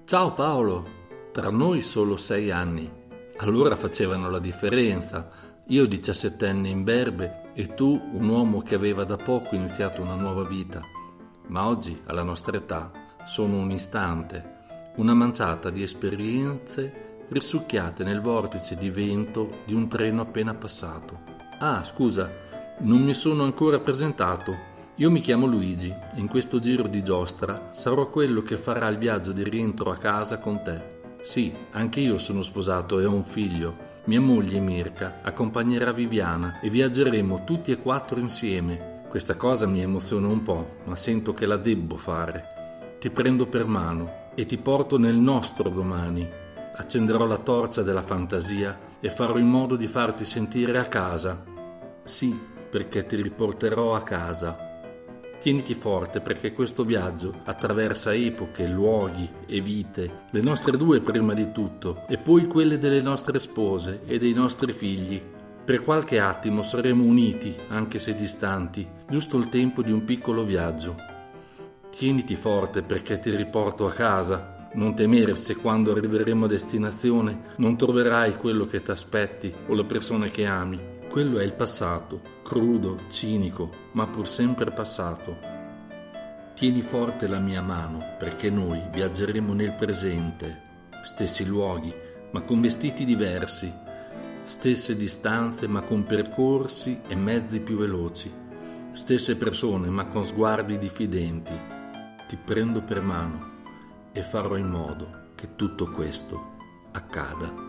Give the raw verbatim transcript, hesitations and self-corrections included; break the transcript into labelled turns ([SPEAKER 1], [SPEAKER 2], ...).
[SPEAKER 1] Ciao Paolo, tra noi solo sei anni. Allora facevano la differenza. Io diciassettenne imberbe e tu un uomo che aveva da poco iniziato una nuova vita. Ma oggi, alla nostra età, sono un istante, una manciata di esperienze risucchiate nel vortice di vento di un treno appena passato. Ah, scusa, non mi sono ancora presentato. Io mi chiamo Luigi e in questo giro di giostra sarò quello che farà il viaggio di rientro a casa con te. Sì, anche io sono sposato e ho un figlio. Mia moglie Mirka accompagnerà Viviana e viaggeremo tutti e quattro insieme. Questa cosa mi emoziona un po', ma sento che la debbo fare. Ti prendo per mano e ti porto nel nostro domani. Accenderò la torcia della fantasia e farò in modo di farti sentire a casa. Sì, perché ti riporterò a casa. Tieniti forte perché questo viaggio attraversa epoche, luoghi e vite, le nostre due prima di tutto, e poi quelle delle nostre spose e dei nostri figli. Per qualche attimo saremo uniti, anche se distanti, giusto il tempo di un piccolo viaggio. Tieniti forte perché ti riporto a casa. Non temere se quando arriveremo a destinazione non troverai quello che ti aspetti o le persone che ami. Quello è il passato, crudo, cinico, ma pur sempre passato. Tieni forte la mia mano, perché noi viaggeremo nel presente, stessi luoghi, ma con vestiti diversi, stesse distanze, ma con percorsi e mezzi più veloci, stesse persone, ma con sguardi diffidenti. Ti prendo per mano e farò in modo che tutto questo accada.